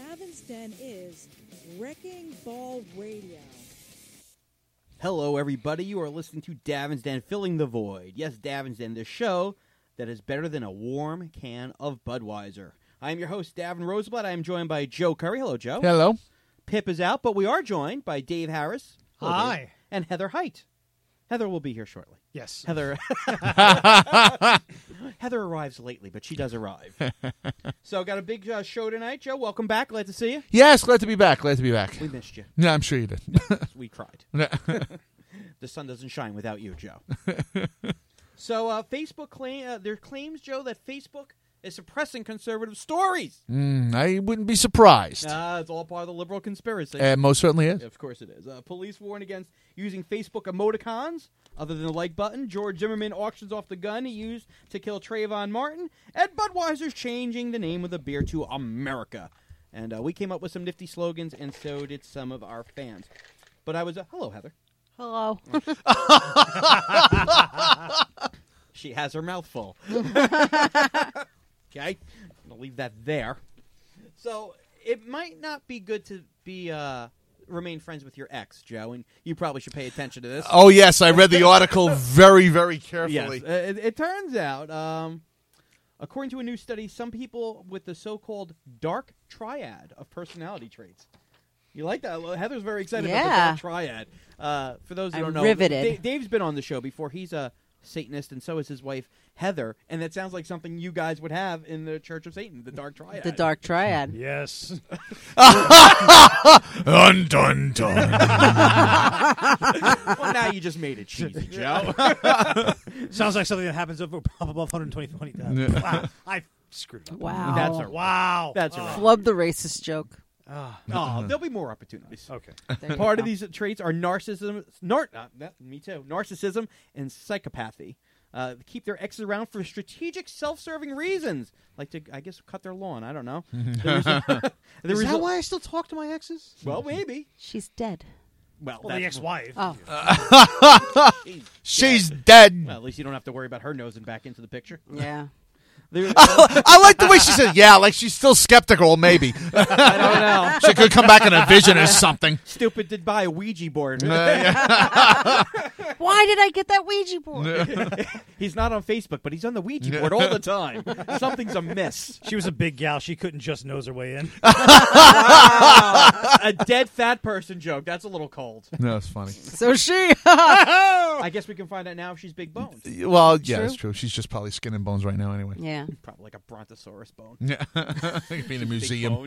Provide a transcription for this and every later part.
Davin's Den is Wrecking Ball Radio. Hello, everybody. You are listening to Davin's Den, Filling the Void. Yes, Davin's Den, the show that is better than a warm can of Budweiser. I am your host, Davin Roseblatt. I am joined by Joe Curry. Hello, Joe. Hello. Pip is out, but we are joined by Dave Harris. Hello, Hi. Dave. And Heather Height. Heather will be here shortly. Yes. Heather Heather arrives lately, but she does arrive. So, got a big show tonight, Joe. Welcome back. Glad to see you. Yes, glad to be back. Glad to be back. We missed you. Yeah, I'm sure you did. We tried. The sun doesn't shine without you, Joe. So, Facebook there claims, Joe, that Facebook is suppressing conservative stories. I wouldn't be surprised. It's all part of the liberal conspiracy. Most certainly is. Of course it is. Police warn against using Facebook emoticons other than the like button. George Zimmerman auctions off the gun he used to kill Trayvon Martin. And Budweiser's changing the name of the beer to America. And we came up with some nifty slogans, and so did some of our fans. But I was... hello, Heather. Hello. She has her mouth full. Okay? I'll leave that there. So, it might not be good to be remain friends with your ex, Joe, and you probably should pay attention to this. Oh, yes, I read the article very, very carefully. Yes. It turns out, according to a new study, some people with the so-called dark triad of personality traits. You like that? Heather's very excited about the dark triad. For those who don't know, riveted. Dave's been on the show before. He's a Satanist, and so is his wife, Heather, and that sounds like something you guys would have in the Church of Satan, the dark triad. The dark triad. Yes. Dun, dun, dun. Well, now you just made it cheesy, Joe. Sounds like something that happens up above 120. Wow. I screwed it up. Wow. That's all right. Wow. That's all right. Flub the racist joke. Oh, there'll be more opportunities. Okay. There you Part go. of these traits are narcissism, me too, narcissism and psychopathy. Keep their exes around for strategic, self-serving reasons, like to, I guess, cut their lawn. I don't know. Is that why I still talk to my exes? Well, maybe. She's dead. Well, Well, the ex-wife. Oh, She's dead. Well, at least you don't have to worry about her nosing back into the picture. yeah. I like the way she said, yeah, like she's still skeptical, maybe. I don't know. She could come back in a vision or something. Stupid did buy a Ouija board. Why did I get that Ouija board? He's not on Facebook, but he's on the Ouija board all the time. Something's amiss. She was a big gal. She couldn't just nose her way in. A dead fat person joke. That's a little cold. No, it's funny. So she. I guess we can find out now if she's big boned. Well, yeah, True. it's true. She's just probably skin and bones right now anyway. Yeah. Probably like a brontosaurus bone. Yeah. Be in a museum.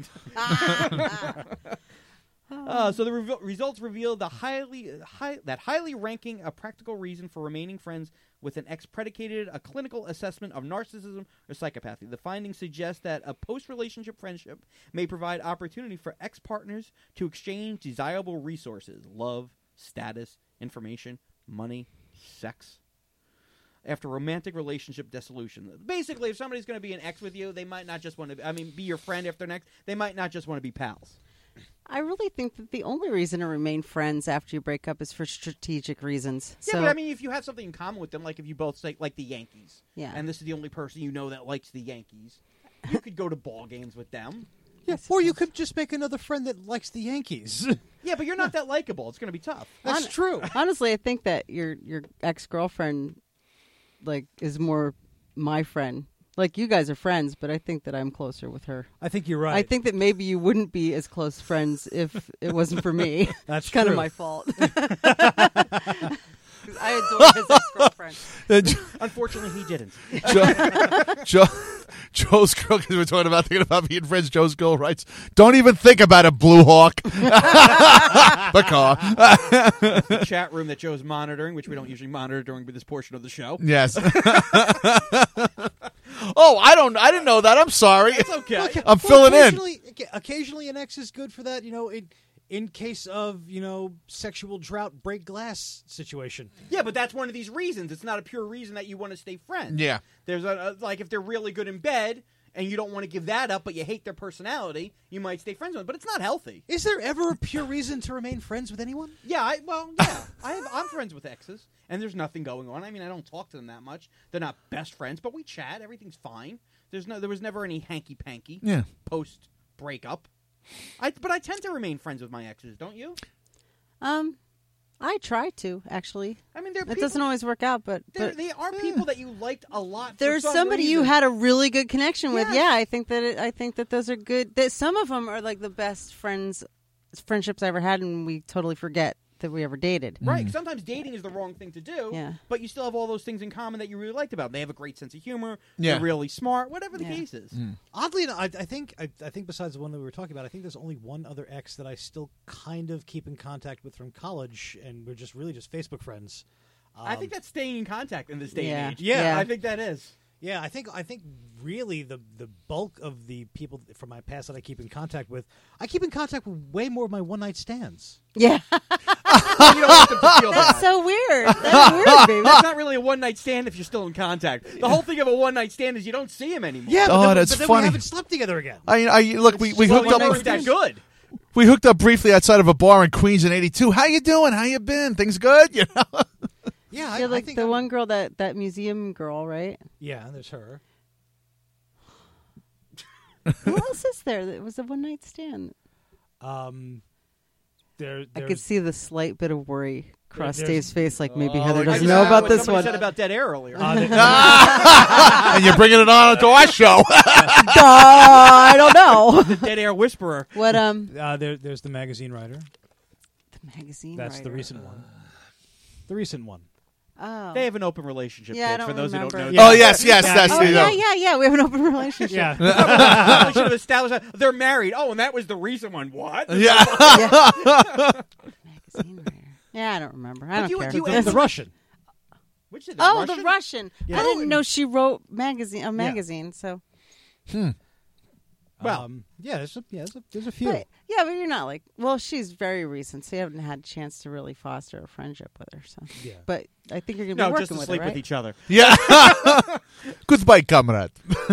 So the results reveal the highly ranking a practical reason for remaining friends with an ex predicated a clinical assessment of narcissism or psychopathy. The findings suggest that a post-relationship friendship may provide opportunity for ex-partners to exchange desirable resources, love, status, information, money, sex. After romantic relationship dissolution. Basically, if somebody's going to be an ex with you, they might not just want to, be your friend after an ex. They might not just want to be pals. I really think that the only reason to remain friends after you break up is for strategic reasons. Yeah, So, but if you have something in common with them, like if you both like the Yankees, Yeah. and this is the only person you know that likes the Yankees, you could go to ball games with them. Yeah, or you could just make another friend that likes the Yankees. Yeah, but you're not that likable. It's going to be tough. That's true. honestly, I think that your ex-girlfriend is more my friend. Like, you guys are friends, but I think that I'm closer with her. I think you're right. I think that maybe you wouldn't be as close friends if it wasn't for me. That's It's kind of true. my fault. I adore his ex-girlfriend. Unfortunately, he didn't. Joe's girl, because we're talking about thinking about being friends, Joe's girl writes, don't even think about it, Blue Hawk. The car. The chat room that Joe's monitoring, which we don't usually monitor during this portion of the show. Yes. Oh, I didn't know that. I'm sorry. It's okay. I'm filling in. Occasionally, an ex is good for that. In case of sexual drought, break glass situation. Yeah, but that's one of these reasons. It's not a pure reason that you want to stay friends. Yeah. There's like if they're really good in bed and you don't want to give that up, but you hate their personality, you might stay friends with them. But it's not healthy. Is there ever a pure reason to remain friends with anyone? Yeah, I'm friends with exes, and there's nothing going on. I don't talk to them that much. They're not best friends, but we chat. Everything's fine. There was never any hanky panky. Yeah. Post breakup. But I tend to remain friends with my exes, don't you? I try to actually. I mean, It doesn't always work out, but they are people that you liked a lot. there's for some somebody you reason. had a really good connection with. Yes. Yeah, I think that those are good. That some of them are like the best friendships I ever had, and we totally forget that we ever dated. Right. Sometimes dating is the wrong thing to do. Yeah. But you still have all those things in common that you really liked about them. They have a great sense of humor. Yeah. They're really smart. Whatever the Yeah. case is. Oddly enough, I think besides the one that we were talking about, I think there's only one other ex that I still kind of keep in contact with from college, and we're just Facebook friends. I think that's staying in contact in this day Yeah. and age. Yeah. I think that is. Yeah, I think really the bulk of the people from my past that I keep in contact with, I keep in contact with way more of my one night stands. Yeah, You don't want them to feel that's bad. so weird. That's weird, baby. That's not really a one-night stand if you're still in contact. The whole thing of a one-night stand is you don't see him anymore. Yeah, Oh, but that's then funny. we haven't slept together again. I look. We Well, hooked we up. weren't that good. We hooked up briefly outside of a bar in Queens in '82. How you doing? How you been? Things good? You know. Yeah, You're I like think the one girl that museum girl, right? Yeah, there's her. Who else is there that was a one night stand? There, I could see the slight bit of worry cross there's- Dave's face, like maybe Oh, Heather I doesn't just- know about what this somebody one. said about Dead Air earlier. And you're bringing it on to our show. I don't know. Dead Air Whisperer. What there's the magazine writer. the magazine? That's the writer. recent one. The recent one. Oh. They have an open relationship. Yeah, I kids, don't for those who remember. don't know. Yeah. Oh yes, that's Oh you know. yeah. We have an open relationship. Yeah. Probably should have established that they're married. Oh, and that was the recent one. What? Yeah. Magazine writer. Yeah, I don't remember. I don't you- care. you- the Russian. Which is Oh, Russian? the Russian. Yeah. I didn't know she wrote a magazine. So, Well, yeah, there's a few. but you're not like. Well, she's very recent, so you haven't had a chance to really foster a friendship with her. So, Yeah. but I think you're gonna be no, working just to with sleep her, right? with each other. Yeah. Goodbye, comrade.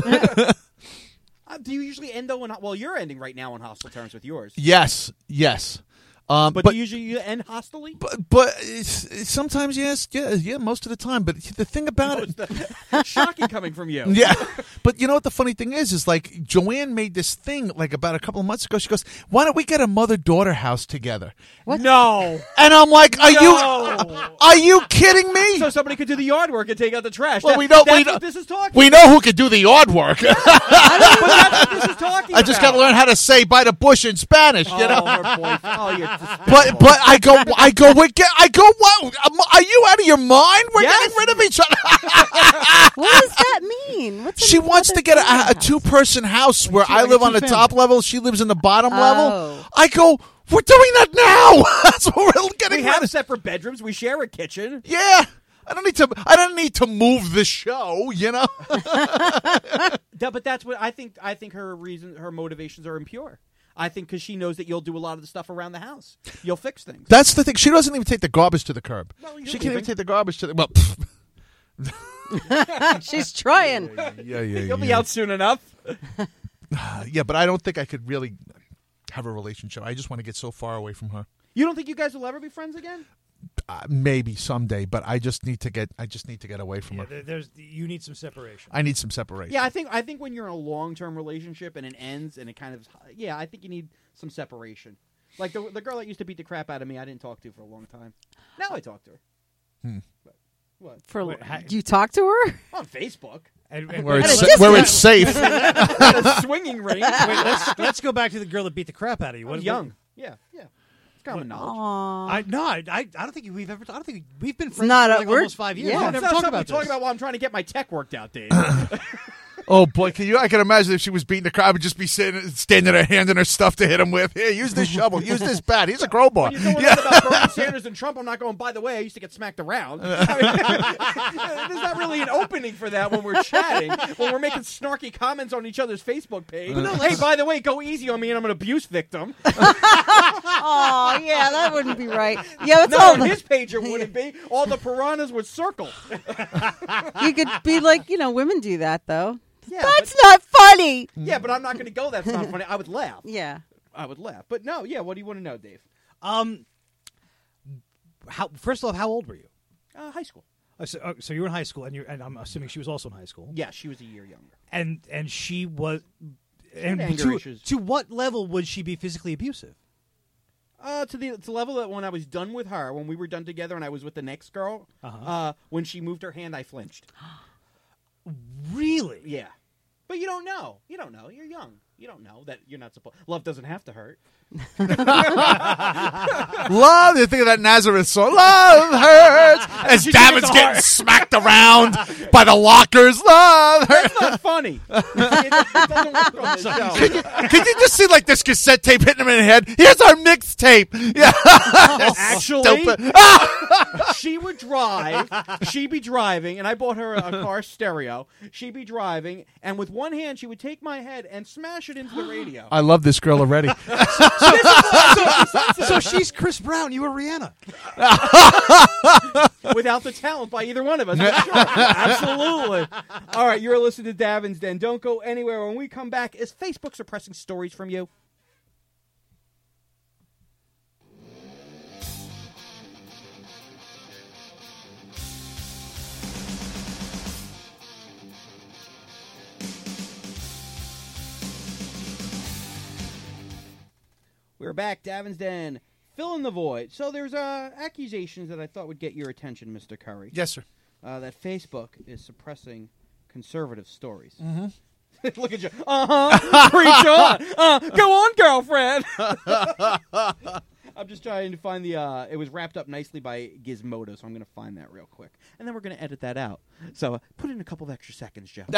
Do you usually end though? Well, you're ending right now on hostile terms with yours. Yes. But do you usually end hostily? But it's sometimes yes, yeah, most of the time. But the thing about it, Shocking coming from you. yeah. But you know what the funny thing is like Joanne made this thing like about a couple of months ago. She goes, "Why don't we get a mother-daughter house together?" No. And I'm like, "Are No. you kidding me?" So somebody could do the yard work and take out the trash. Well, That's we know- what this is talking. We know who could do the yard work. But that's what this is talking. I just got to learn how to say "by the bush" in Spanish. You know. her boyfriend. Oh, you're But I go. What? Are you out of your mind? We're Yes. getting rid of each other. What does that mean? What's She wants to get a two-person house where I like a live on the two-family. top level. She lives in the bottom level. Oh. I go, we're doing that now. That's what we're getting We rid have of. separate bedrooms. We share a kitchen. Yeah. I don't need to move the show, you know? But that's what I think. I think her motivations are impure. I think because she knows that you'll do a lot of the stuff around the house. You'll fix things. That's the thing. She doesn't even take the garbage to the curb. Well, you're She can't even leaving. take the garbage to the... Well, She's trying. yeah. You'll be out soon enough. Yeah, but I don't think I could really have a relationship. I just want to get so far away from her. You don't think you guys will ever be friends again? Maybe someday, but I just need to get away from Yeah, her. you need some separation. I need some separation. Yeah, I think when you're in a long-term relationship and it ends and it kind of I think you need some separation. Like the girl that used to beat the crap out of me, I didn't talk to for a long time. Now I talk to her. But, what? Wait, You talk to her? On Facebook. And Where At it's, a where it's safe. At a swinging ring. wait, let's go back to the girl that beat the crap out of you. I was young. Yeah. It's common knowledge. Aww. I don't think we've ever. I don't think we've been friends Not for a- like we're- almost 5 years. yeah. We've It's never not talked something about we talk this. about while I'm trying to get my tech worked out, Dave. Oh boy, I can imagine if she was beating the crowd, would just be standing there handing her stuff to hit him with. Here, use this shovel, use this bat. He's a crowbar. When you're going on about Bernie Sanders and Trump, I'm not going, by the way, I used to get smacked around. I mean, there's not really an opening for that when we're chatting, when we're making snarky comments on each other's Facebook page. Hey, by the way, go easy on me and I'm an abuse victim. Oh, yeah, that wouldn't be right. Yeah, it's No, all on his page it wouldn't be. All the piranhas would circle. you could be like, women do that though. Yeah, That's not funny. but I'm not going to go. That's not funny. I would laugh. Yeah. I would laugh. But no, what do you want to know, Dave? First off, how old were you? High school. So you were in high school, and I'm assuming she was also in high school. Yeah, she was a year younger. And she was. And anger issues. to what level would she be physically abusive? To the level that when I was done with her, when we were done together, and I was with the next girl, when she moved her hand, I flinched. Really? Yeah, but you don't know. You don't know. You're young. You don't know that you're not supposed. Love doesn't have to hurt. Love, you think of that Nazareth song, Love Hurts, as Davin's getting smacked around by the lockers. Love Hurts. That's not funny. It doesn't work on this show. Can you just see like this cassette tape hitting him in the head? Here's our mixtape. Yeah. Actually, Stupid. she would drive. She'd be driving, and I bought her a car stereo. She'd be driving, and with one hand, she would take my head and smash it into the radio. I love this girl already. So she's Chris Brown. You were Rihanna. Without the talent by either one of us. Sure. Absolutely. All right, you're listening to Davin's Den. Don't go anywhere. When we come back, is Facebook suppressing stories from you? We're back, Davin's Den. Fill in the void. So there's accusations that I thought would get your attention, Mr. Curry. Yes, sir. That Facebook is suppressing conservative stories. Mm-hmm. Look at you. Preach on. Go on, girlfriend. I'm just trying to find the... it was wrapped up nicely by Gizmodo, so I'm going to find that real quick. And then we're going to edit that out. So put in a couple of extra seconds, Joe.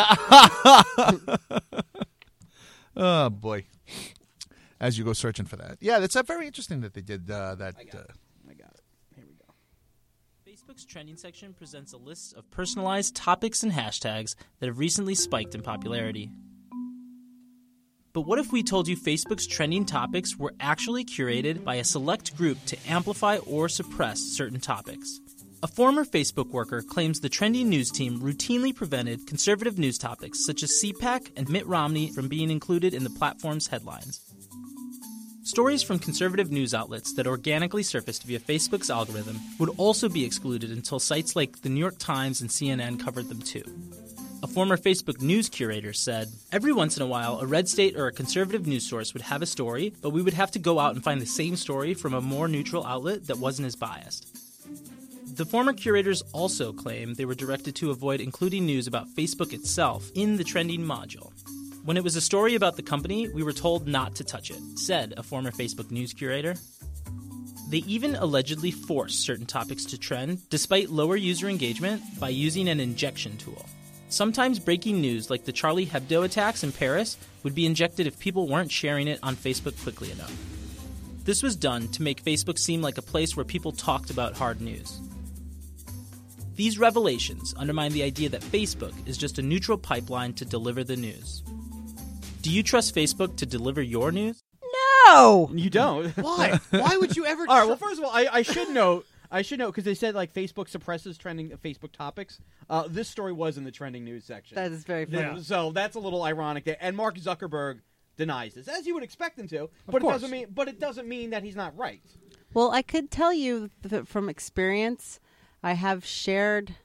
Oh, boy. As you go searching for that. Yeah, that's very interesting that they did that. I got it. Here we go. Facebook's trending section presents a list of personalized topics and hashtags that have recently spiked in popularity. But what if we told you Facebook's trending topics were actually curated by a select group to amplify or suppress certain topics? A former Facebook worker claims the trending news team routinely prevented conservative news topics such as CPAC and Mitt Romney from being included in the platform's headlines. Stories from conservative news outlets that organically surfaced via Facebook's algorithm would also be excluded until sites like the New York Times and CNN covered them too. A former Facebook news curator said, "Every once in a while, a red state or a conservative news source would have a story, but we would have to go out and find the same story from a more neutral outlet that wasn't as biased." The former curators also claim they were directed to avoid including news about Facebook itself in the trending module. "When it was a story about the company, we were told not to touch it," said a former Facebook news curator. They even allegedly forced certain topics to trend, despite lower user engagement, by using an injection tool. Sometimes breaking news like the Charlie Hebdo attacks in Paris would be injected if people weren't sharing it on Facebook quickly enough. This was done to make Facebook seem like a place where people talked about hard news. These revelations undermine the idea that Facebook is just a neutral pipeline to deliver the news. Do you trust Facebook to deliver your news? No! You don't. Why? Why would you ever? All right. Well, first of all, I should note because they said like Facebook suppresses trending Facebook topics. This story was in the trending news section. That is very funny. So that's a little ironic there. And Mark Zuckerberg denies this, as you would expect him to. But course. it doesn't mean that he's not right. Well, I could tell you that from experience, I have shared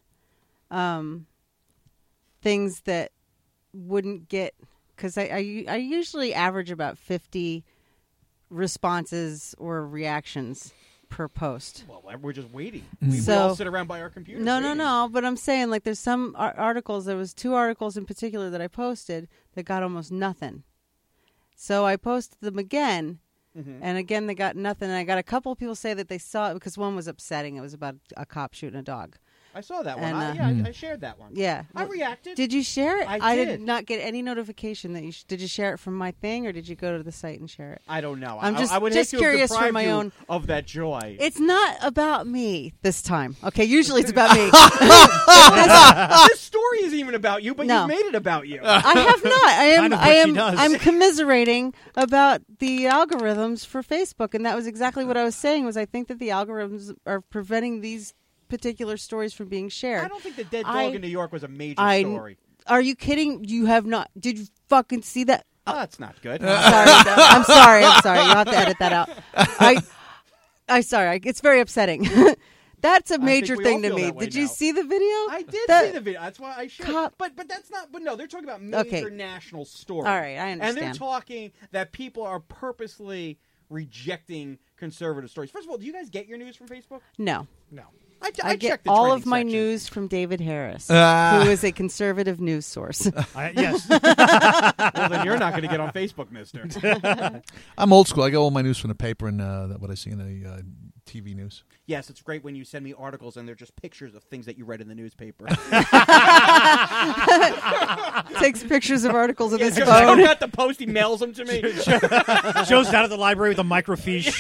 things that wouldn't get... Because I usually average about 50 responses or reactions per post. Well, we're just waiting. We all sit around by our computers. No. But I'm saying, like, there's some articles. There was 2 articles in particular that I posted that got almost nothing. So I posted them again, and again they got nothing. And I got a couple of people say that they saw it because one was upsetting. It was about a cop shooting a dog. I saw that one. And, I shared that one. Yeah. I reacted. Did you share it? I did did not get any notification that you... Did you share it from my thing, or did you go to the site and share it? I don't know. I'm I would just hate to have curious for deprived my you own... of that joy. It's not about me this time. Okay, usually it's about me. This story isn't even about you, but No. you've made it about you. I have not. Kind of what she does. I'm commiserating about the algorithms for Facebook, and that was exactly what I was saying. Was I think that the algorithms are preventing these particular stories from being shared. I don't think the dead dog in New York was a major story. Are you kidding? You have not. Did you fucking see that? Oh, that's not good. I'm sorry. You'll have to edit that out. I'm sorry. It's very upsetting. That's a think major we thing all to feel me. that way Did you now. see the video? I did That- see the video. That's why I shared. Cop- But that's not. But no, they're talking about major Okay. national stories. All right, I And they're understand. talking that people are purposely rejecting conservative stories. First of all, do you guys get your news from Facebook? No. No. I get check the all trending of my section. news from David Harris, Ah. who is a conservative news source. Yes. Well, then you're not going to get on Facebook, mister. I'm old school. I get all my news from the paper and what I see in the TV news. Yes, it's great when you send me articles and they're just pictures of things that you read in the newspaper. Takes pictures of articles with his Joe phone. got the post. He mails them to me. Joe's down at the library with a microfiche.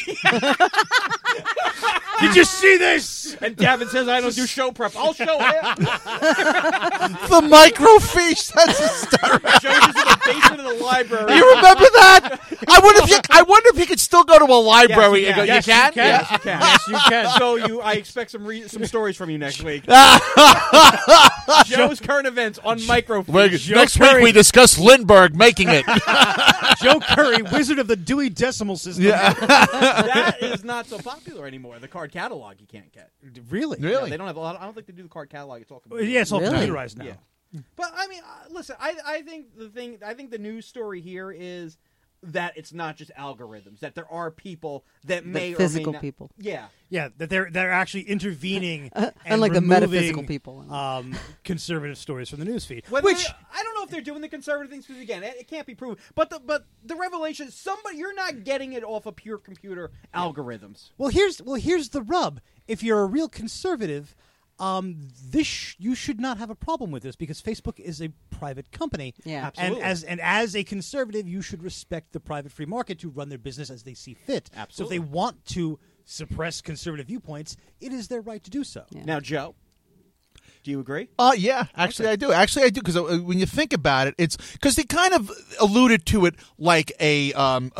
Did you see this? And Davin says I don't do show prep. I'll show him. The microfiche. That's hysterical. Joe's just in the basement of the library. You remember that? I wonder if you could still go to a library Yes, and go. you You can? can. Yes, you can. Yes, you can. So I expect some stories from you next week. Joe's current events on microfiche. Next week we discuss Lindbergh making it. Joe Curry, wizard of the Dewey Decimal System. Yeah. That is not so popular anymore. The card catalog you can't get. Really? No, Really? they don't have a lot. I don't think they do the card catalog. It's all computer. Yeah, it's all Really? computerized now. Yeah. But I mean, listen. I think the news story here is that it's not just algorithms. That there are people that may physical or may not, people. Yeah. Yeah, that they're actually intervening and Unlike the removing, metaphysical people. conservative stories from the newsfeed. Which I don't know if they're doing the conservative things because again, it can't be proven. But the revelation, you're not getting it off of pure computer algorithms. Well, here's the rub. If you're a real conservative, you should not have a problem with this because Facebook is a private company. Yeah. Absolutely. And as a conservative, you should respect the private free market to run their business as they see fit. Absolutely. So if they want to suppress conservative viewpoints, it is their right to do so. Yeah. Now, Joe, do you agree? Yeah. Actually, I do. Because when you think about it, it's because they kind of alluded to it like a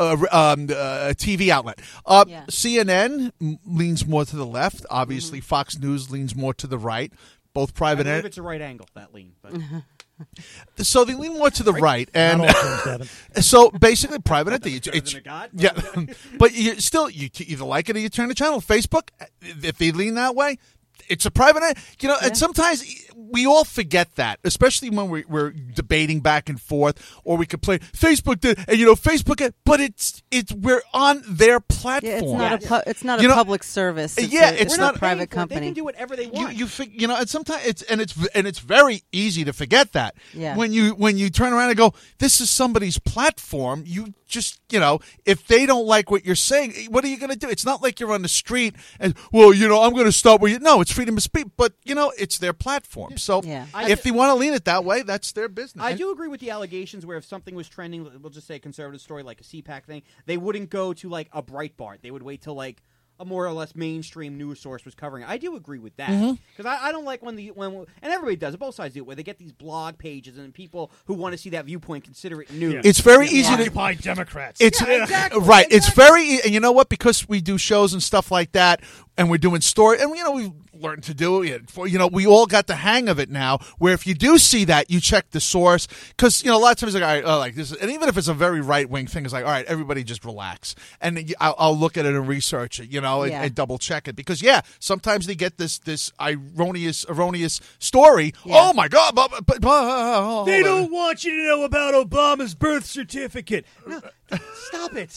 TV outlet. Yeah. CNN leans more to the left. Obviously, Fox News leans more to the right. Both I private believe and it's a right angle, that lean. But so they lean more to the right. And Not all terms, Devin. so basically, private entity. better than a god? Yeah, but you either like it or you turn the channel. Facebook, if they lean that way, it's a private. And sometimes we all forget that, especially when we're debating back and forth, or we could play Facebook did, and Facebook, but it's we're on their platform. Yeah, it's not You a know, public service. It's yeah, a, it's a not private They company. can do whatever they want. And sometimes it's very easy to forget that. Yeah. When you turn around and go, this is somebody's platform. You just if they don't like what you're saying, what are you going to do? It's not like you're on the street and I'm going to stop where you. No, it's freedom of speech, but it's their platform. So Yeah. if they want to lean it that way, that's their business. I do agree with the allegations where if something was trending, we'll just say a conservative story like a CPAC thing, they wouldn't go to like a Breitbart. They would wait till like a more or less mainstream news source was covering it. I do agree with that because I don't like when and everybody does it. Both sides do it, where they get these blog pages and people who want to see that viewpoint consider it news. It's very easy to. Occupy Democrats. It's Yeah, exactly. right. It's Exactly. very, and you know what? Because we do shows and stuff like that, and we're doing story, and we've learned to do it. We all got the hang of it now. Where if you do see that, you check the source, because a lot of times like, all right, like this, and even if it's a very right wing thing, it's like, all right, everybody just relax, and then I'll look at it and research it, and double check it, because sometimes they get this erroneous story. Yeah. Oh my God! But They don't want you to know about Obama's birth certificate. No, stop it.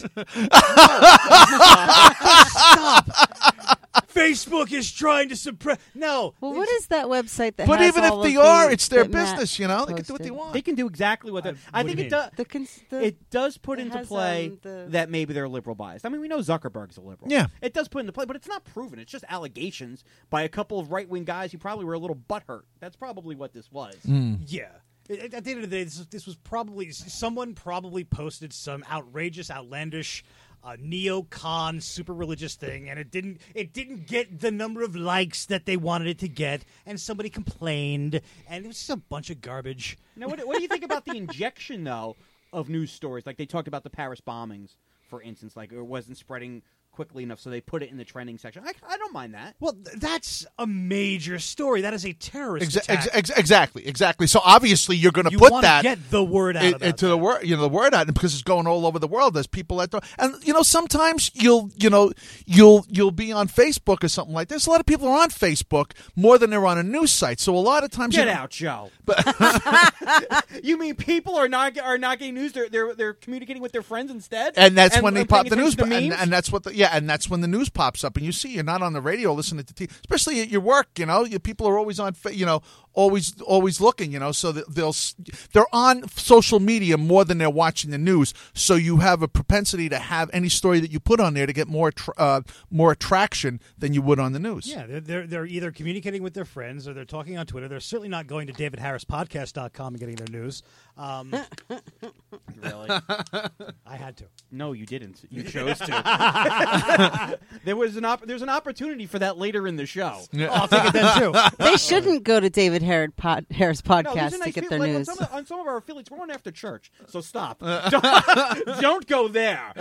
Stop. Facebook is trying to suppress. No. Well, what is that website that? But has even if all they of are, the- it's their that Matt business. They can do what they posted? want. They can do exactly what they. I what think do you it does. It does put it into has, play the- that maybe they're liberal biased. I mean, we know Zuckerberg's a liberal. Yeah. It does put into play, but it's not proven. It's just allegations by a couple of right wing guys who probably were a little butthurt. That's probably what this was. Yeah. At the end of the day, this was probably someone posted some outrageous, outlandish, neocon, super religious thing, and it didn't get the number of likes that they wanted it to get, and somebody complained, and it was just a bunch of garbage. Now, what do you think about the injection though of news stories? Like they talked about the Paris bombings, for instance, like it wasn't spreading quickly enough, so they put it in the trending section. I don't mind that. Well, that's a major story. That is a terrorist attack. Exactly. So obviously you're going to You put wanna that get the word out about into that. the word, the word out, because it's going all over the world. There's people that don't, and sometimes you'll be on Facebook or something like this. A lot of people are on Facebook more than they're on a news site. So a lot of times, Get out, Joe. You mean people are not getting news? They're communicating with their friends instead, and that's when they pop the news, and that's what and that's when the news pops up, and you see you're not on the radio listening to TV, especially at your work. People are always on, always looking. So they're on social media more than they're watching the news. So you have a propensity to have any story that you put on there to get more attraction than you would on the news. Yeah, they're either communicating with their friends or they're talking on Twitter. They're certainly not going to DavidHarrisPodcast.com and getting their news. Really? I had to. No, you didn't. You chose to. There's an opportunity for that later in the show. Yeah. I'll take it then too. They shouldn't go to David Harris podcast there's a nice to get feel- their like news. On some of our affiliates, we're going after church, so stop. Don't go there.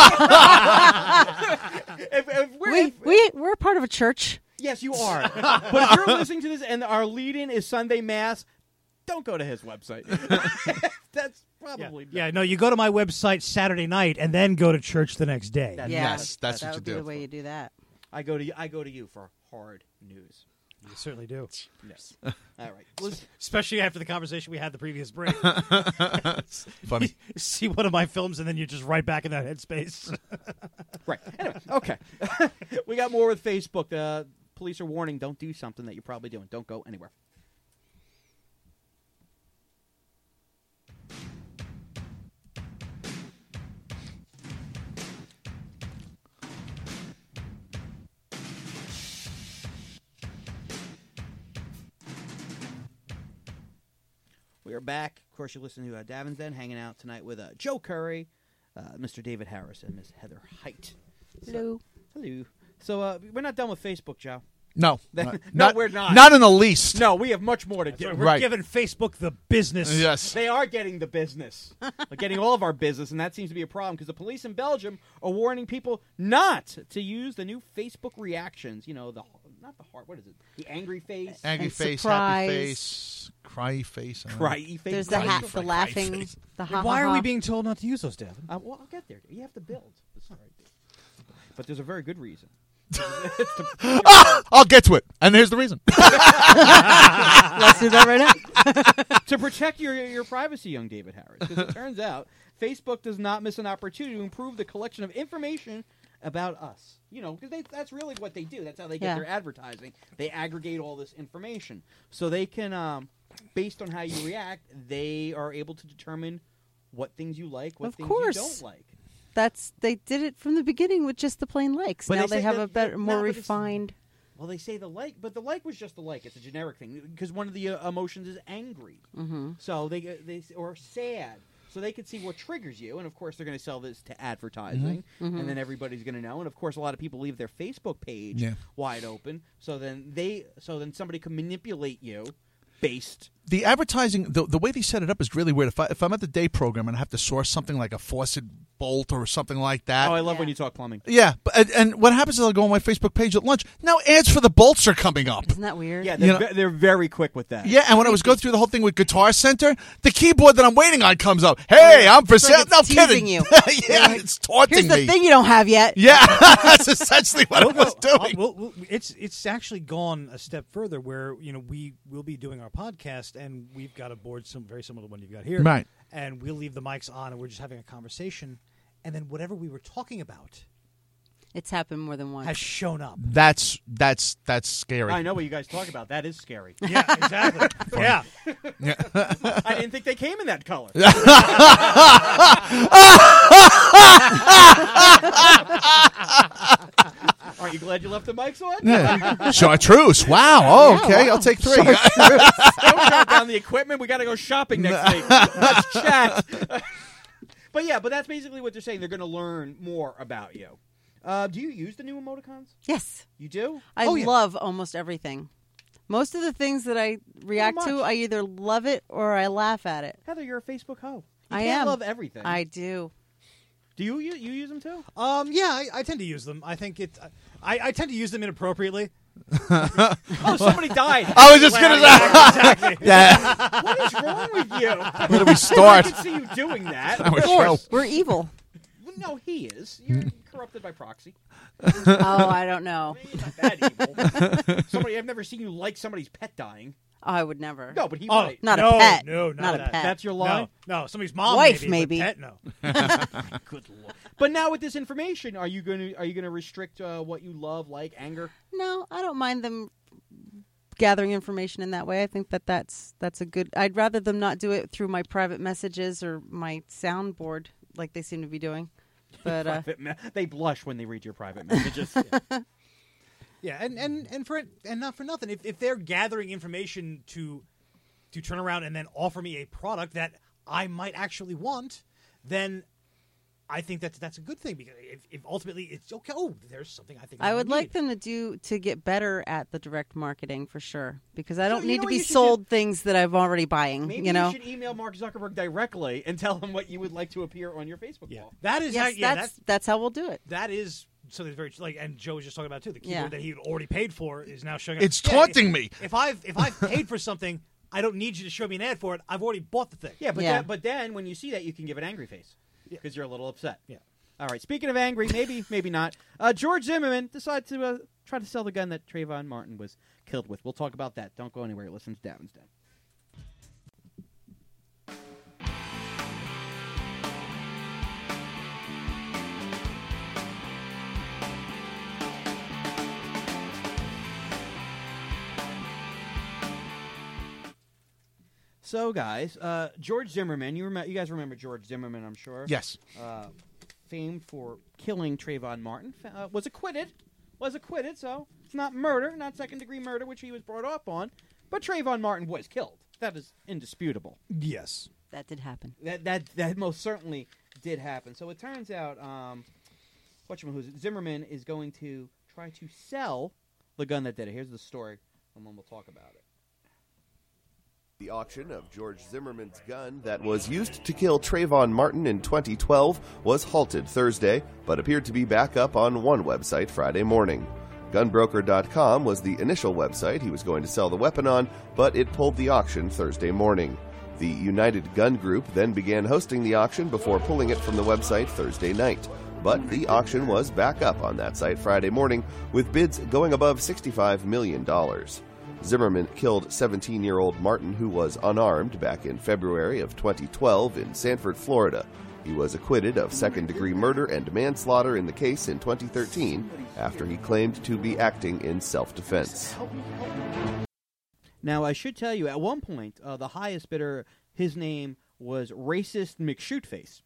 We're part of a church. Yes, you are. But if you're listening to this and our lead-in is Sunday Mass, don't go to his website. That's probably No, you go to my website Saturday night and then go to church the next day. Yes, that's that what would you be do. the way you do that. I go to you for hard news. You certainly do. Yes. All right. Especially after the conversation we had the previous break. Funny. See one of my films and then you're just right back in that headspace. Right. Anyway, okay. We got more with Facebook. Police are warning, don't do something that you're probably doing. Don't go anywhere. We are back. Of course, you're listening to Davin's Den, hanging out tonight with Joe Curry, Mr. David Harris, and Miss Heather Height. Hello. Hello. So we're not done with Facebook, Joe. No, No, we're not. Not in the least. No, we have much more to do. We're Right. giving Facebook the business. Yes. They are getting the business. They're getting all of our business, and that seems to be a problem because the police in Belgium are warning people not to use the new Facebook reactions. Not the heart. What is it? The angry face. Angry And face, surprise. happy face, cryy face. Cryy face. There's the the laughing, the ha Why ha are we ha. being told not to use those, Davin? Well, I'll get there. You have to build. But there's a very good reason. I'll get to it. And here's the reason. Let's do that right now. To protect your privacy, young David Harris. Because it turns out Facebook does not miss an opportunity to improve the collection of information about us. Because that's really what they do. That's how they get their advertising. They aggregate all this information. So they can, based on how you react, they are able to determine what things you like, what Of things course. you don't like. They did it from the beginning with just the plain likes. But Now they they say have that- a better, more no, but it's- refined. Well, they say the like, but the like was just the like. It's a generic thing because one of the emotions is angry. Mm-hmm. So they or sad. So they can see what triggers you, and of course they're going to sell this to advertising, Mm-hmm. and then everybody's going to know. And of course, a lot of people leave their Facebook page wide open. So then somebody can manipulate you based. The advertising, the way they set it up is really weird. If I'm at the day program and I have to source something like a faucet bolt or something like that. Oh, I love Yeah. when you talk plumbing. Yeah, and what happens is I'll go on my Facebook page at lunch. Now ads for the bolts are coming up. Isn't that weird? Yeah, You they're very quick with that. Yeah, and when I was going through the whole thing with Guitar Center, the keyboard that I'm waiting on comes up. Hey, I'm for It's like sale. it's No teasing kidding. you. Yeah, it's taunting Here's the me. thing you don't have yet. Yeah, that's essentially what I was doing. It's actually gone a step further where we will be doing our podcast and we've got a board very similar to the one you've got here, Right. And we'll leave the mics on and we're just having a conversation, and then whatever we were talking about It's happened more than once. has shown up. That's scary. I know what you guys talk about. That is scary. Yeah, exactly. Yeah. I didn't think they came in that color. Aren't you glad you left the mics on? Yeah. Chartreuse. Wow. Oh, okay. wow. I'll take 3. Don't drop down the equipment. We got to go shopping next week. Let's chat. But that's basically what they're saying. They're going to learn more about you. Do you use the new emoticons? Yes. You do? I Oh, yeah. love almost everything. Most of the things that I react to, much? I either love it or I laugh at it. Heather, you're a Facebook hoe. You I can't am. love everything. I do. Do you use them too? Yeah, I tend to use them. I think I tend to use them inappropriately. Oh, somebody died. I was just going to say. Exactly. Yeah. What is wrong with you? Where do we start? I can see you doing that. Our Of course. show. We're evil. Well, no, he is. You're corrupted by proxy. Oh, I don't know. He's not that evil. I've never seen you like somebody's pet dying. Oh, I would never. No, but he Oh, might. Not a no, pet. No, Not a that. pet. That's your line? No, somebody's mom, Wife, maybe. maybe. But pet, no. Good lord. But now with this information, are you going to restrict what you love, like anger? No, I don't mind them gathering information in that way. I think that's a good. I'd rather them not do it through my private messages or my soundboard like they seem to be doing. But They blush when they read your private messages. Yeah, and not for nothing. If they're gathering information to turn around and then offer me a product that I might actually want, then I think that's a good thing, because if ultimately it's okay. Oh, there's something I think I would need. like them to get better at the direct marketing for sure, because I don't you need know to what be you should sold things that I'm already buying. Maybe you know, should email Mark Zuckerberg directly and tell him what you would like to appear on your Facebook Yeah, wall. that is yes, that's how we'll do it. that is something very and Joe was just talking about too. The keyboard Yeah. that he had already paid for is now showing up. It's taunting me. If I've paid for something, I don't need you to show me an ad for it. I've already bought the thing. Yeah, but Yeah. but then when you see that, you can give an angry face because you're a little upset. Yeah. All right. Speaking of angry, maybe not. George Zimmerman decided to try to sell the gun that Trayvon Martin was killed with. We'll talk about that. Don't go anywhere. Listen to Davin's Den. So, guys, George Zimmerman. You guys remember George Zimmerman? I'm sure. Yes. Famed for killing Trayvon Martin, was acquitted. So it's not murder, not second-degree murder, which he was brought up on. But Trayvon Martin was killed. That is indisputable. Yes. That did happen. That most certainly did happen. So it turns out, Zimmerman is going to try to sell the gun that did it. Here's the story, and then we'll talk about it. The auction of George Zimmerman's gun that was used to kill Trayvon Martin in 2012 was halted Thursday, but appeared to be back up on one website Friday morning. Gunbroker.com was the initial website he was going to sell the weapon on, but it pulled the auction Thursday morning. The United Gun Group then began hosting the auction before pulling it from the website Thursday night. But the auction was back up on that site Friday morning, with bids going above $65 million. Zimmerman killed 17-year-old Martin, who was unarmed, back in February of 2012 in Sanford, Florida. He was acquitted of second-degree murder and manslaughter in the case in 2013 after he claimed to be acting in self-defense. Now, I should tell you, at one point, the highest bidder, his name was Racist McShootface.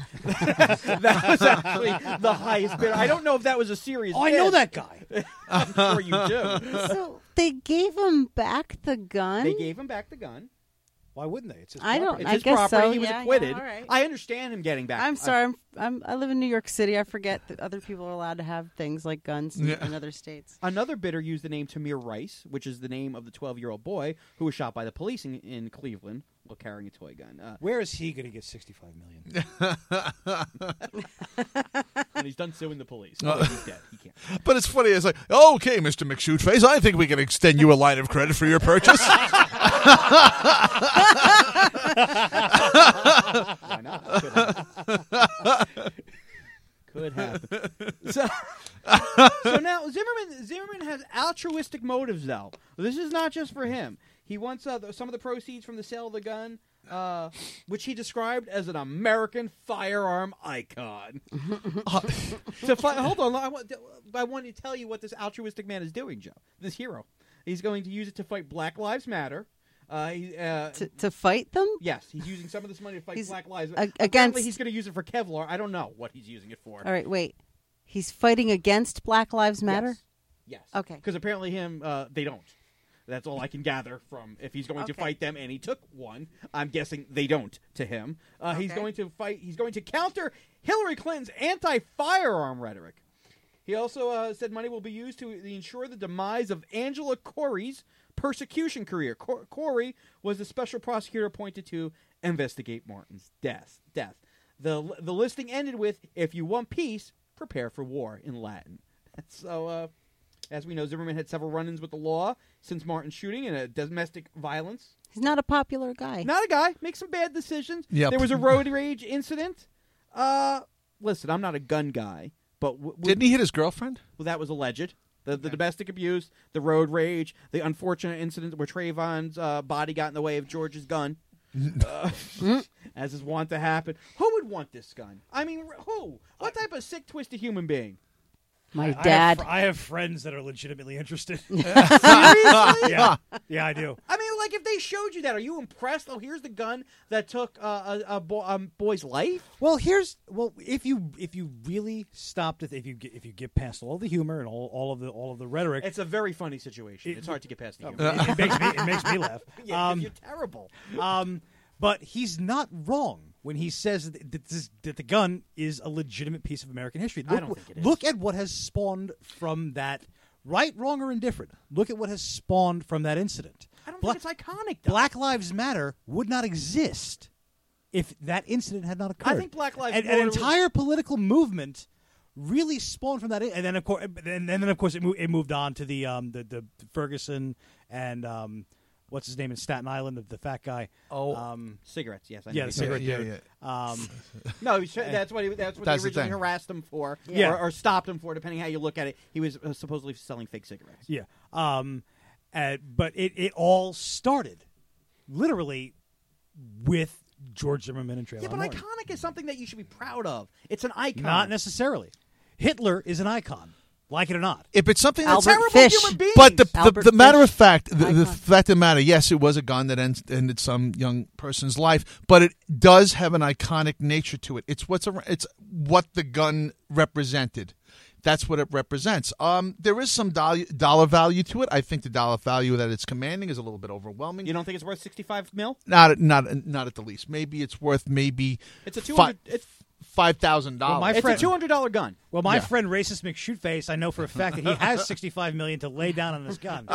That was actually the highest bidder. I don't know if that was a serious I bid. know that guy. I'm sure you do. So they gave him back the gun. They gave him back the gun. Why wouldn't they? It's his I property. don't. It's I his guess property. so. He was Yeah, acquitted. Yeah, all right. I understand him getting back. I'm sorry. I live in New York City. I forget that other people are allowed to have things like guns in other states. Another bidder used the name Tamir Rice, which is the name of the 12-year-old boy who was shot by the police in Cleveland while carrying a toy gun. Where is he going to get $65 million? And he's done suing the police. Oh, he's dead. He can't. But it's funny. It's like, okay, Mr. McShootface, I think we can extend you a line of credit for your purchase. Why not? Could happen. So now Zimmerman has altruistic motives, though. This is not just for him. He wants some of the proceeds from the sale of the gun, which he described as an American firearm icon. Hold on, I want to tell you what this altruistic man is doing, Joe. This hero. He's going to use it to fight Black Lives Matter. To fight them? Yes, he's using some of this money to fight Black Lives. Against. Apparently, he's going to use it for Kevlar. I don't know what he's using it for. All right, wait. He's fighting against Black Lives Matter? Yes. Okay. Because apparently they don't. That's all I can gather from if he's going to fight them, and he took one. I'm guessing they don't to him. He's going to fight. He's going to counter Hillary Clinton's anti-firearm rhetoric. He also said money will be used to ensure the demise of Angela Corey's persecution career. Corey was the special prosecutor appointed to investigate Martin's death. The listing ended with, "If you want peace, prepare for war," in Latin. So, as we know, Zimmerman had several run-ins with the law since Martin's shooting and a domestic violence. He's not a popular guy. Not a guy. Makes some bad decisions. Yep. There was a road rage incident. Listen, I'm not a gun guy, but Didn't he hit his girlfriend? well, that was alleged. The domestic abuse, the road rage, the unfortunate incident where Trayvon's body got in the way of George's gun, as is wont to happen. Who would want this gun? I mean, who? What type of sick, twisted human being? My dad. I have friends that are legitimately interested. Seriously? yeah, I do. I mean, like, if they showed you that, are you impressed? Oh, here's the gun that took a boy's life. Well, if you really stop to if you get past all the humor and all of the rhetoric, It's a very funny situation. It's hard to get past the humor. it makes me laugh. Yeah, 'cause you're terrible. But he's not wrong when he says that the gun is a legitimate piece of American history. I don't think it is. Look at what has spawned from that. Right, wrong, or indifferent. Look at what has spawned from that incident. I don't think it's iconic, though. Black Lives Matter would not exist if that incident had not occurred. I think Black Lives an Matter entire political movement really spawned from that, and then of course it moved on to the Ferguson and what's his name in Staten Island, the fat guy. Cigarettes, yes. I know Yeah, you the said. cigarette yeah, dude. yeah. No, that's what That's they the originally thing. harassed him for, Yeah. or stopped him for, depending how you look at it. He was supposedly selling fake cigarettes. Yeah. But it all started literally with George Zimmerman and Trayvon Yeah, but Martin. iconic is something that you should be proud of. It's an icon. Not necessarily. Hitler is an icon, like it or not. If it's something that's Albert Terrible Fish. human beings. But the Albert matter Fish. of fact, the Icon. fact of the matter, yes, it was a gun that ended some young person's life, but it does have an iconic nature to it. It's what the gun represented. That's what it represents. There is some dollar value to it. I think the dollar value that it's commanding is a little bit overwhelming. You don't think it's worth $65 million? Not at the least. Maybe it's worth It's a $200. $5,000. Well, my It's friend- a $200 gun. Well, my Yeah. friend Racist McShootface, I know for a fact that he has $65 million to lay down on this gun.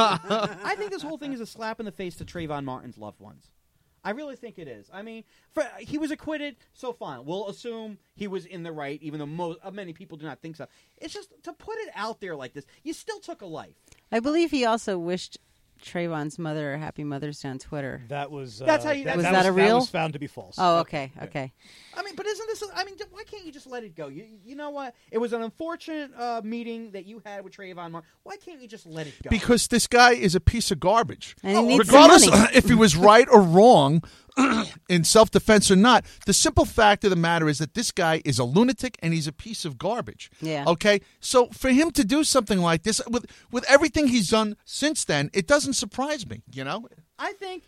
I think this whole thing is a slap in the face to Trayvon Martin's loved ones. I really think it is. I mean, he was acquitted, so fine. We'll assume he was in the right, even though many people do not think so. It's just to put it out there like this. You still took a life. I believe he also wished Trayvon's mother a happy Mother's Day on Twitter. That was That's how you- that, Was that that was, a real? That was found to be false. Oh, okay. I mean, but isn't this? I mean, why can't you just let it go? You know what? It was an unfortunate meeting that you had with Trayvon Martin. Why can't you just let it go? Because this guy is a piece of garbage. And he needs Regardless some money. if he was right or wrong in self-defense or not, the simple fact of the matter is that this guy is a lunatic and he's a piece of garbage. Yeah. Okay? So for him to do something like this, with everything he's done since then, it doesn't surprise me, you know? I think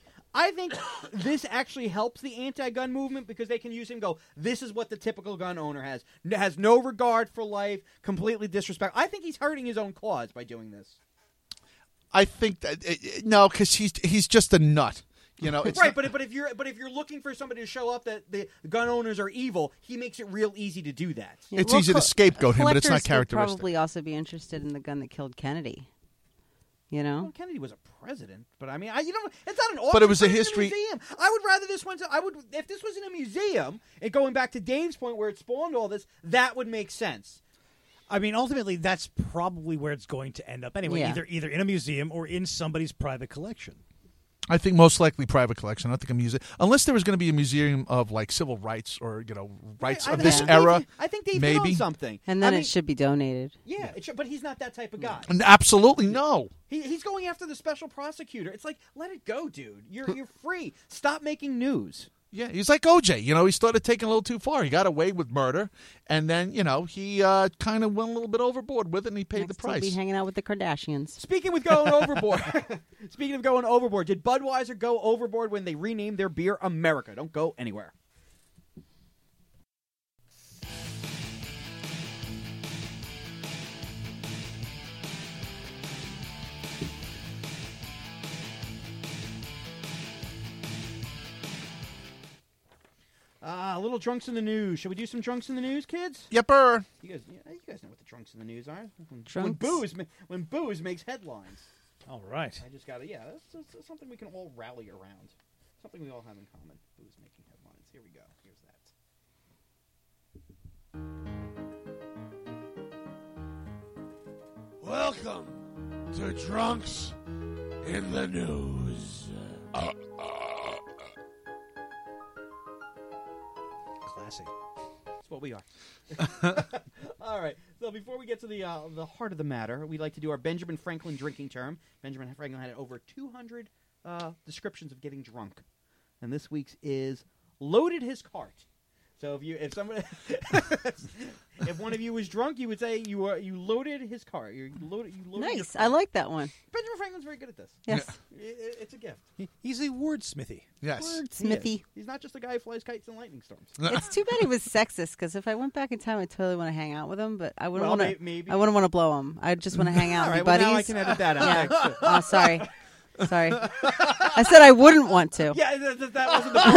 this actually helps the anti-gun movement because they can use him and go, this is what the typical gun owner has no regard for life, completely disrespect. I think he's hurting his own cause by doing this. I think that no, because he's just a nut. You know, it's Right, but if you're looking for somebody to show up that the gun owners are evil, he makes it real easy to do that. Yeah, It's easy to scapegoat him, but it's not collectors would characteristic. probably also be interested in the gun that killed Kennedy. You know? Well, Kennedy was a president, but I mean, it's not an auction. But it was a put in history- museum. I would rather this one. If this was in a museum, and going back to Dave's point where it spawned all this, that would make sense. I mean, ultimately, that's probably where it's going to end up anyway. Yeah. Either in a museum or in somebody's private collection. I think most likely private collection. I don't think a museum, unless there was going to be a museum of like civil rights or rights I of think this Dave- era. I think Dave hit maybe on something, And then I it mean, should be donated. Yeah, it should, but he's not that type of guy. Absolutely no. He's going after the special prosecutor. It's like, let it go, dude. You're free. Stop making news. Yeah, he's like OJ. He started taking a little too far. He got away with murder, and then he kind of went a little bit overboard with it, and he paid the Next he'll price. be hanging out with the Kardashians. Speaking of going overboard, did Budweiser go overboard when they renamed their beer America? Don't go anywhere. Little drunks in the news. Should we do some drunks in the news, kids? Yepper. You guys know what the drunks in the news are. When Drunks? when booze makes headlines. All right. I just gotta, that's something we can all rally around. Something we all have in common. Booze making headlines. Here we go. Here's that. Welcome to Drunks in the News. Classy. That's what we are. All right. So before we get to the heart of the matter, we like to do our Benjamin Franklin drinking term. Benjamin Franklin had over 200 descriptions of getting drunk, and this week's is loaded his cart. So if one of you was drunk, you would say you loaded his cart. You loaded. Nice. I like that one. Benjamin Franklin's very good at this. Yes. It's a gift. He's a wordsmithy. Yes. Wordsmithy. He's not just a guy who flies kites and lightning storms. It's too bad he was sexist, because if I went back in time, I totally want to hang out with him, but I wouldn't want to. Maybe. I wouldn't want to blow him. I just want to hang out All with right. my Well, buddies. now I can edit that out. Yeah. Thanks. Oh, sorry. Sorry. I said I wouldn't want to. Yeah, that wasn't the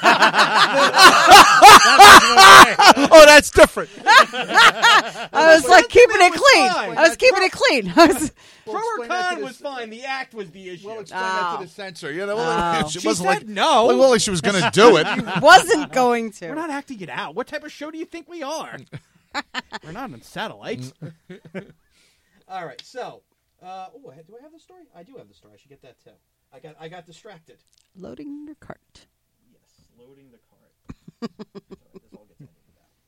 problem. Oh, that's different. I was like keeping it clean. fine. I was keeping it clean. I was. Pro or explain that to con the- was fine. The act was the issue. Well, explain that to the censor. You know, Oh. she She wasn't said like no. Well, like she was going to do it. Wasn't going to. We're not acting it out. What type of show do you think we are? We're not on satellites. All right, so, do I have the story? I do have the story. I should get that too. I got distracted. Loading your cart. Yes, loading the cart. All right, this all gets edited out.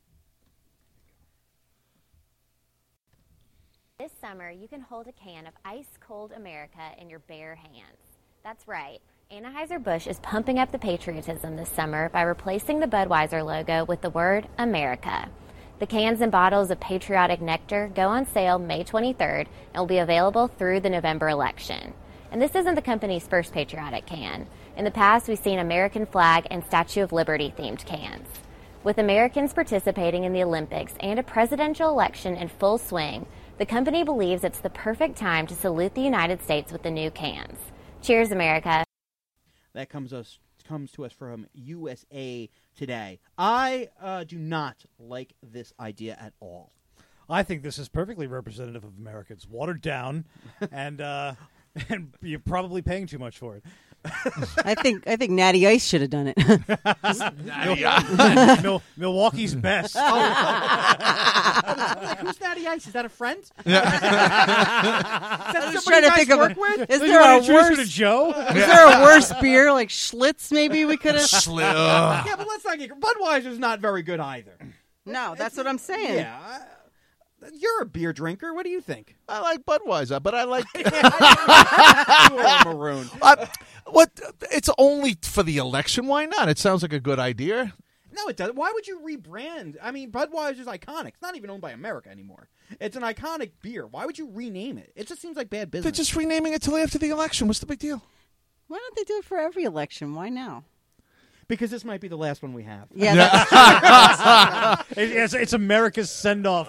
This summer, you can hold a can of ice-cold America in your bare hands. That's right. Anheuser-Busch is pumping up the patriotism this summer by replacing the Budweiser logo with the word America. The cans and bottles of patriotic nectar go on sale May 23rd and will be available through the November election. And this isn't the company's first patriotic can. In the past, we've seen American flag and Statue of Liberty themed cans. With Americans participating in the Olympics and a presidential election in full swing, the company believes it's the perfect time to salute the United States with the new cans. Cheers, America. That comes to us from USA Today. I do not like this idea at all. I think this is perfectly representative of America. It's watered down, and you're probably paying too much for it. I think Natty Ice should have done it. Milwaukee's best. Like, who's Natty Ice? Is that a friend? Is that I was somebody trying to you think guys of work with? Is You there wanna a introduce her to worse? Joe? Is there a worse beer like Schlitz? Maybe we could have. Yeah, but let's not get... Budweiser's not very good either. No, that's what I'm saying. Yeah. You're a beer drinker. What do you think? I like Budweiser, but I like You are maroon. what? It's only for the election. Why not? It sounds like a good idea. No, it doesn't. Why would you rebrand? I mean, Budweiser's iconic. It's not even owned by America anymore. It's an iconic beer. Why would you rename it? It just seems like bad business. They're just renaming it till after the election. What's the big deal? Why don't they do it for every election? Why now? Because this might be the last one we have. Yeah, that's It's America's send-off.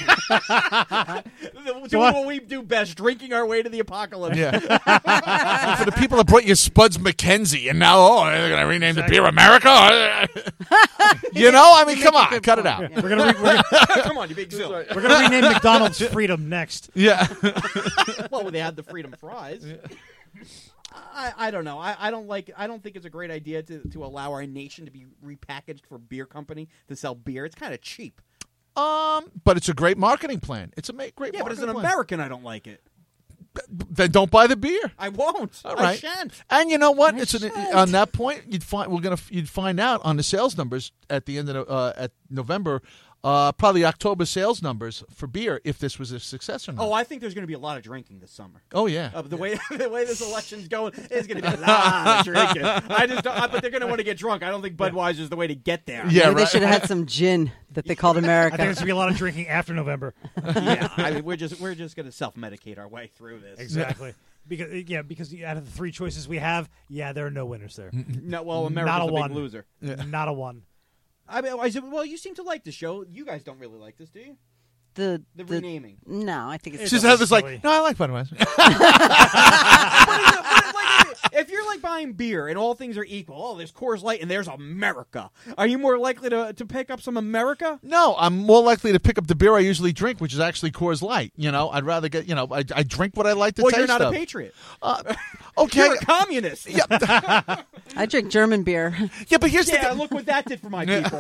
Do what we do best, drinking our way to the apocalypse. Yeah. For the people that brought you Spuds McKenzie, and now they're going to rename the beer America. You know, I mean, come on, cut it out. We're gonna Come on, you big Zill. rename McDonald's Freedom next. Yeah. Well, they had the Freedom Fries. I don't know. I don't think it's a great idea to allow our nation to be repackaged for beer company to sell beer. It's kind of cheap. But it's a great marketing plan. It's a great Yeah, but as marketing an plan. American, I don't like it. Then don't buy the beer. I won't. All I right. shan't. And you know what? On that point, you'd find out on the sales numbers at the end of at November, probably October sales numbers for beer if this was a success or not. Oh, I think there's going to be a lot of drinking this summer. Oh yeah. The way this election's going, it's going to be a lot of drinking. But they're going to want to get drunk. I don't think Budweiser's the way to get there. Yeah, maybe they right. should have had some gin that they called I think America. there's gonna be a lot of drinking after November. Yeah. I mean, we're just going to self-medicate our way through this. Exactly. Because out of the three choices we have, there are no winners there. No, well, America's Not a the one. big loser. Not a one. I mean, well, you seem to like the show. You guys don't really like this, do you? The renaming. No, I think it's She's It's had this like, silly. no, I like Budweiser. If you're like buying beer and all things are equal, oh, there's Coors Light and there's America. Are you more likely to pick up some America? No, I'm more likely to pick up the beer I usually drink, which is actually Coors Light. I'd rather get, I drink what I like to taste Well, you're not of. a patriot. Okay. You're a communist. Yeah. I drink German beer. Yeah, but here's Yeah, the look what that did for my people.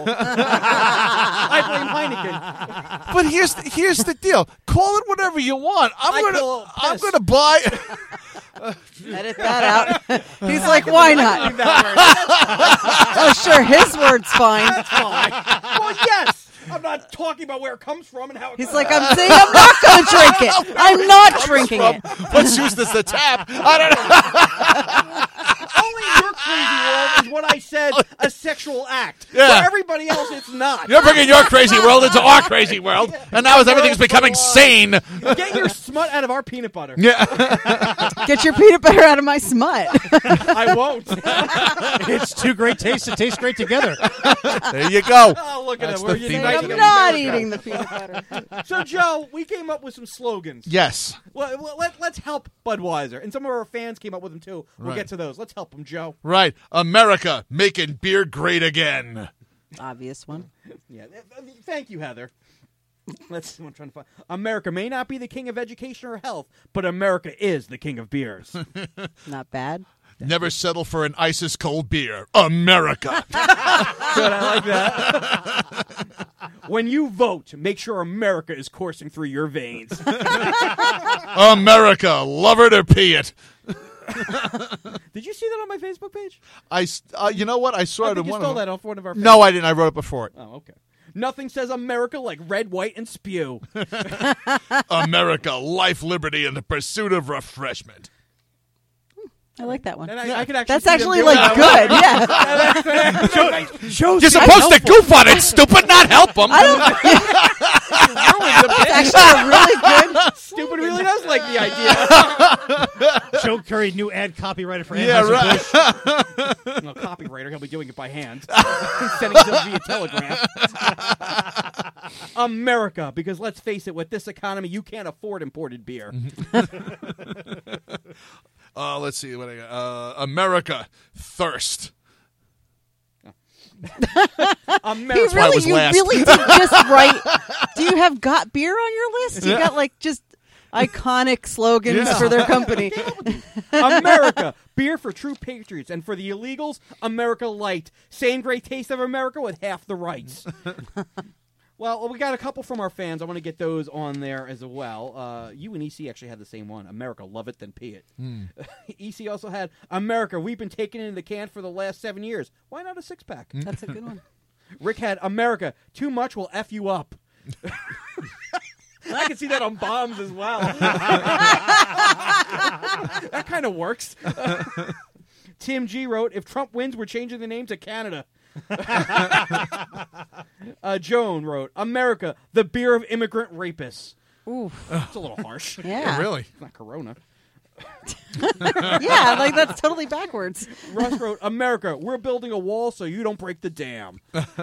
I blame Heineken. But here's the deal. Call it whatever you want. I'm call gonna piss. buy. Edit that out. He's like, why not? Leave that Oh, sure, his word's fine. word. Fine. Well, yes. I'm not talking about where it comes from and how it He's comes like, I'm saying I'm not going to drink it. I'm not drinking it. Let's use this as a tap. I don't know. Only in your crazy world is what I said a sexual act. Yeah. For everybody else, it's not. You're bringing your crazy world into our crazy world, and now as everything's becoming sane. Get your smut out of our peanut butter. Yeah. Get your peanut butter out of my smut. I won't. It's two great tastes that taste great together. There you go. Oh, look at That's it. We're the uniting theme. I'm America. not eating the peanut butter. So, Joe, we came up with some slogans. Yes. Well, let's help Budweiser. And some of our fans came up with them, too. We'll Right. get to those. Let's help them, Joe. Right. America making beer great again. Obvious one. Yeah. Thank you, Heather. I'm trying to find. America may not be the king of education or health, but America is the king of beers. Not bad. Never settle for an ISIS cold beer. America. Good, I like that. When you vote, make sure America is coursing through your veins. America. Love it or pee it. Did you see that on my Facebook page? You know what? I saw I it think in you one stole of them. that off one of our. No, I didn't. I wrote it before it. Oh, okay. Nothing says America like red, white, and spew. America, life, liberty, and the pursuit of refreshment. I like that one. And I could actually. That's see them actually doing like that. good. Yeah. You're supposed to goof on it, stupid, not help them. It's actually a really good. Stupid really does like the idea. Joe Curry, new ad copywriter for Yeah, Anheuser-Busch. No, copywriter, he'll be doing it by hand. Sending it via telegram. America, because let's face it, with this economy, you can't afford imported beer. Let's see what I got. America, thirst. America. why it was You last. really did just write. Do you have got beer on your list? You got like just iconic slogans for their company. America, beer for true patriots, and for the illegals, America Light. Same great taste of America with half the rights. Well, we got a couple from our fans. I want to get those on there as well. You and EC actually had the same one. America, love it, then pee it. EC also had, America, we've been taking it in the can for the last 7 years. Why not a six-pack? That's a good one. Rick had, America, too much will F you up. I can see that on bombs as well. That kind of works. Tim G wrote, if Trump wins, we're changing the name to Canada. Joan wrote, America, the beer of immigrant rapists. Ooh. It's a little harsh. Yeah. Really? It's not Corona. Yeah, like that's totally backwards. Russ wrote, America, we're building a wall so you don't break the dam.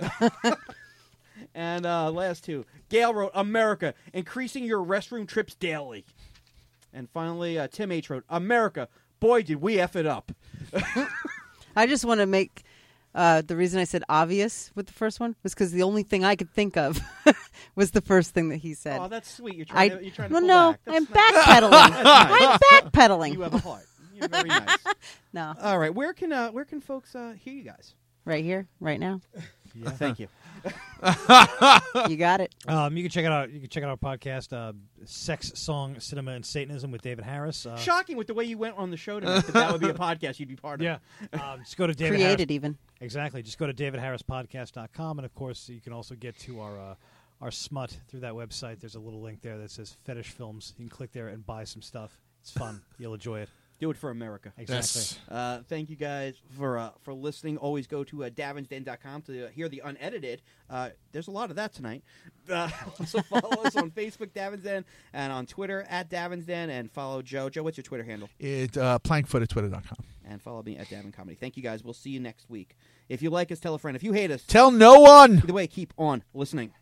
And last two. Gail wrote, America, increasing your restroom trips daily. And finally, Tim H. wrote, America, boy, did we F it up. I just want to make the reason I said obvious with the first one was because the only thing I could think of was the first thing that he said. Oh, that's sweet. You're trying to well, pull no, back. That's I'm nice. backpedaling. That's I'm backpedaling. You have a heart. You're very nice. No, All right, where can folks hear you guys? right here, right now. Thank you. You got it. You can check it out. You can check out our podcast, "Sex, Song, Cinema, and Satanism" with David Harris. Shocking with the way you went on the show tonight. That would be a podcast you'd be part of. Yeah, just go to David Harris. Created even. Exactly. Just go to davidharrispodcast.com, and of course, you can also get to our smut through that website. There's a little link there that says Fetish Films. You can click there and buy some stuff. It's fun. You'll enjoy it. Do it for America. Exactly. Yes. Thank you guys for listening. Always go to davinsden.com to hear the unedited. There's a lot of that tonight. Also follow us on Facebook, Davinsden, and on Twitter at Davinsden, and follow Joe. Joe, what's your Twitter handle? Plankfoot at twitter.com. And follow me at Davin Comedy. Thank you guys. We'll see you next week. If you like us, tell a friend. If you hate us, Tell no one. either way, keep on listening.